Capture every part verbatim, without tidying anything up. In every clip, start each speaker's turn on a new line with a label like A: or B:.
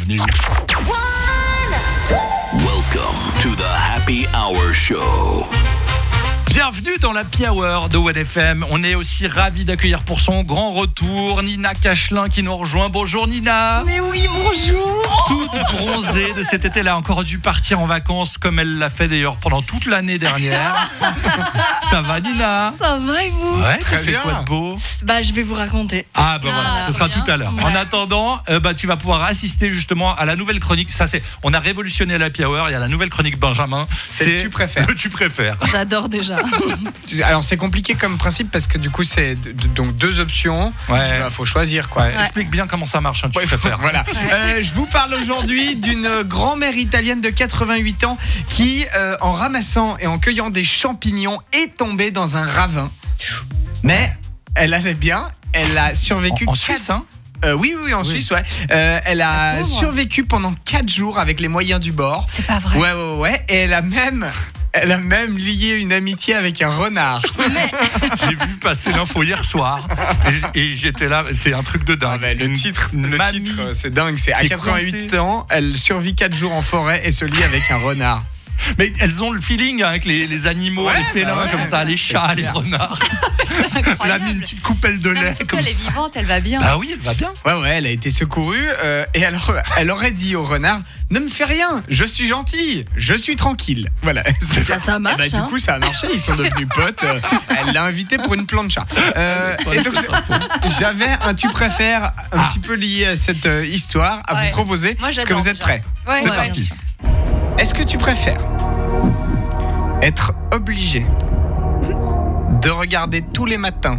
A: bienvenue.
B: Welcome to the Happy Hour Show.
A: Bienvenue dans la Happy Hour de W A D F M. On est aussi ravis d'accueillir pour son grand retour Nina Cachelin qui nous rejoint. Bonjour Nina.
C: Mais oui, bonjour.
A: Toute bronzée de cet été, elle a encore dû partir en vacances comme elle l'a fait d'ailleurs pendant toute l'année dernière. Ça va Nina?
C: Ça va et vous?
A: Ouais,
D: Très
A: tu fais
D: bien.
A: quoi de beau?
C: Bah, je vais vous raconter.
A: Ah bah voilà,
C: Ah,
A: ce sera
C: bien.
A: tout à l'heure.
C: Ouais.
A: En attendant, euh, bah tu vas pouvoir assister justement à la nouvelle chronique. Ça c'est, on a révolutionné la Happy Hour. Il y a la nouvelle chronique Benjamin.
D: C'est le tu préfères.
A: Le tu préfères.
C: J'adore déjà.
D: Alors c'est compliqué comme principe parce que du coup c'est d- d- donc deux options.
A: Ouais.
D: Il faut choisir quoi.
A: Ouais, Explique bien comment ça marche. Hein, tu
D: Ouais,
A: préfères.
D: Voilà. Euh, je vous parle aujourd'hui d'une grand-mère italienne de quatre-vingt-huit ans qui, euh, en ramassant et en cueillant des champignons, est tombée dans un ravin. Mais elle allait bien. Elle a survécu.
A: En, en
D: quatre-
A: Suisse, hein.
D: Euh, oui, oui, oui, en
A: Oui.
D: Suisse, ouais. Euh, elle a
C: La pauvre.
D: survécu pendant quatre jours avec les moyens du bord.
C: C'est pas vrai.
D: Ouais, ouais, ouais. Et elle a même, elle a même lié une amitié avec un renard.
A: J'ai vu passer l'info hier soir et, et j'étais là. C'est un truc de dingue.
D: Ah bah, le
A: Une-
D: titre,
A: une
D: le
A: mamie
D: titre, c'est dingue. C'est à
A: qui est
D: quatre-vingt-huit
A: coincée.
D: ans, elle survit quatre jours en forêt et se lie avec un renard.
A: Mais elles ont le feeling avec les, les animaux,
D: Ouais,
A: les félins
D: bah ouais,
A: comme ça, les
D: c'est
A: chats, les
D: clair.
A: renards.
E: C'est
A: Elle a
E: incroyable.
A: mis une petite coupelle de
E: Non, mais
A: lait
E: surtout,
A: comme
E: elle est
A: ça.
E: vivante, elle va bien.
A: Bah oui, elle va bien.
D: Ouais, ouais, elle a été secourue euh, et alors elle aurait dit au renard ne me fais rien, je suis gentille, je suis tranquille. Voilà. C'est-
C: Bah, ça marche,
D: Eh bah,
C: hein.
D: Du coup, ça a marché, ils sont devenus potes. euh, Elle l'a invité pour une plancha. Euh, et donc, j'avais un tu préfères un
A: Ah.
D: petit peu lié à cette euh, histoire à
E: Ouais.
D: vous proposer.
E: Moi,
D: Est-ce que
E: j'adore
D: vous êtes
E: déjà.
D: prêts?
E: Ouais,
D: C'est
E: ouais,
D: parti.
E: bien sûr.
D: Est-ce que tu préfères être obligé de regarder tous les matins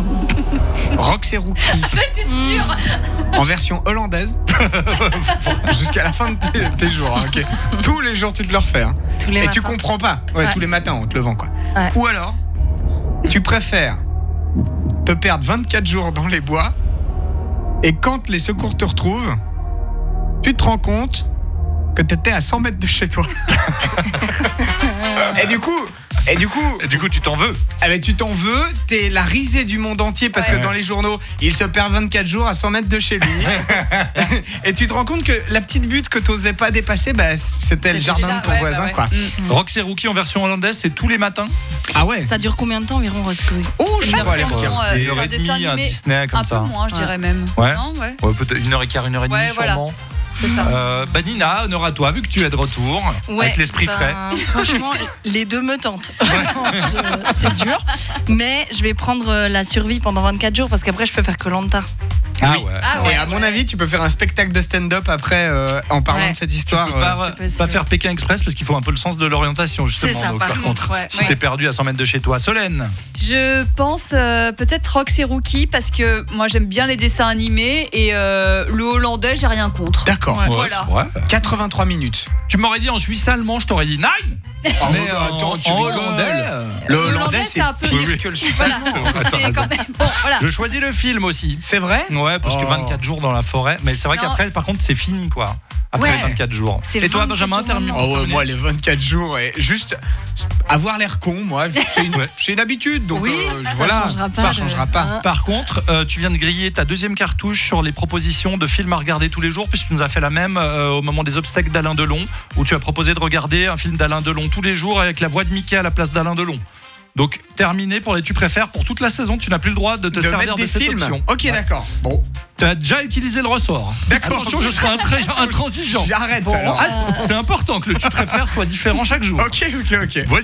D: Rox et Rookie
E: J'étais sûre.
D: en version hollandaise jusqu'à la fin de tes, tes jours, hein, ok. Tous les jours tu te le refais, hein.
C: Tous les
D: Et tu
C: matins.
D: comprends pas. Ouais,
C: Ouais.
D: tous les matins on te le vend quoi.
C: Ouais.
D: Ou alors tu préfères te perdre vingt-quatre jours dans les bois et quand les secours te retrouvent, tu te rends compte que t'étais à cent mètres de chez toi. Et du coup, et du coup,
A: Et du coup, tu t'en veux.
D: eh ben, tu t'en veux, t'es la risée du monde entier parce
E: Ouais.
D: que dans les journaux, il se perd vingt-quatre jours à cent mètres de chez lui. Et tu te rends compte que la petite butte que t'osais pas dépasser, bah, c'était le
E: C'était
D: jardin
E: là,
D: de ton
E: ouais,
D: voisin,
E: bah ouais.
D: quoi.
E: Mm.
A: Rox et Rookie en version hollandaise, c'est tous les matins.
D: Ah ouais.
C: Ça dure combien de temps environ, Roscoe?
D: Oh, je sais
E: Une
D: pas,
E: heure
D: aller
E: trente,
D: regarder.
E: euh,
A: Une
E: c'est
A: heure
E: un
A: et
E: dessin
A: demie, un
E: animé.
A: Disney comme
E: Un
A: ça.
E: peu moins, je
C: Ouais.
E: dirais même.
A: Ouais.
E: Non, ouais.
A: Ouais, peut-être une heure et quart, une heure et demie,
E: Ouais, voilà.
A: sûrement.
E: C'est ça.
A: Euh, bah Nina, honneur à toi, vu que tu es de retour,
C: Ouais,
A: avec l'esprit
C: ben,
A: frais.
C: Franchement, les deux me tentent. Vraiment, je- c'est dur. Mais je vais prendre euh, la survie pendant vingt-quatre jours parce qu'après, je peux faire que l'anta.
A: Ah
D: Oui.
A: ouais.
E: Ah
D: Et
E: ouais,
D: à mon
E: ouais.
D: avis, tu peux faire un spectacle de stand-up après euh, en parlant
C: Ouais.
D: de cette
A: Tu
D: histoire.
A: peux
D: euh,
A: pas,
C: c'est possible.
A: pas faire Pékin Express parce qu'il faut un peu le sens de l'orientation justement.
C: C'est ça,
A: Donc,
C: par
A: par contre,
C: contre, ouais.
A: si
E: Ouais.
A: t'es perdu à cent mètres de chez toi, Solène.
E: Je pense euh, peut-être Rox et Rookie parce que moi j'aime bien les dessins animés et euh, le hollandais, j'ai rien contre.
D: D'accord.
C: Ouais.
E: Voilà.
A: c'est vrai.
D: quatre-vingt-trois minutes.
A: Tu m'aurais dit en suisse allemand, je t'aurais dit nine.
D: Oh,
A: Mais
D: bah,
A: en,
D: attends, tu
A: en
D: rigoles.
A: hollandais.
D: Le
E: Le
D: hollandais,
E: hollandais,
D: c'est
E: c'est un peu
D: pire
A: mieux.
D: que le suisse.
E: Voilà.
A: C'est vrai, t'as
E: C'est
A: raison.
E: quand même. Bon, voilà.
A: Je choisis le film aussi.
D: C'est vrai?
A: Ouais, parce que
D: Oh.
A: vingt-quatre jours dans la forêt. Mais c'est vrai
E: Non.
A: qu'après, par contre, c'est fini quoi. Après
C: Ouais.
A: vingt-quatre jours.
C: C'est
A: Et toi,
C: vingt-quatre
A: Benjamin,
C: jours
A: termine.
C: maintenant.
D: Oh ouais, moi les vingt-quatre jours et juste avoir l'air con, moi c'est une,
A: Ouais.
D: c'est une habitude donc
C: Oui,
D: euh,
C: ça
D: voilà,
C: changera pas
D: ça
C: de-
D: changera pas.
C: Hein.
A: Par contre, euh, tu viens de griller ta deuxième cartouche sur les propositions de films à regarder tous les jours, puisque tu nous as fait la même euh, au moment des obsèques d'Alain Delon, où tu as proposé de regarder un film d'Alain Delon tous les jours avec la voix de Mickey à la place d'Alain Delon. Donc, terminé pour les tu préfères pour toute la saison, tu n'as plus le droit de te
D: De
A: servir
D: mettre
A: de
D: des
A: cette
D: films.
A: option.
D: Ok,
A: Ouais.
D: d'accord. Bon,
A: Tu as déjà utilisé le ressort.
D: D'accord.
A: Attention, je serai intra- intransigeant.
D: j'arrête
A: Bon,
D: alors.
A: ah, c'est important que le tu préfères soit différent chaque jour.
D: Ok, ok, ok.
A: Voici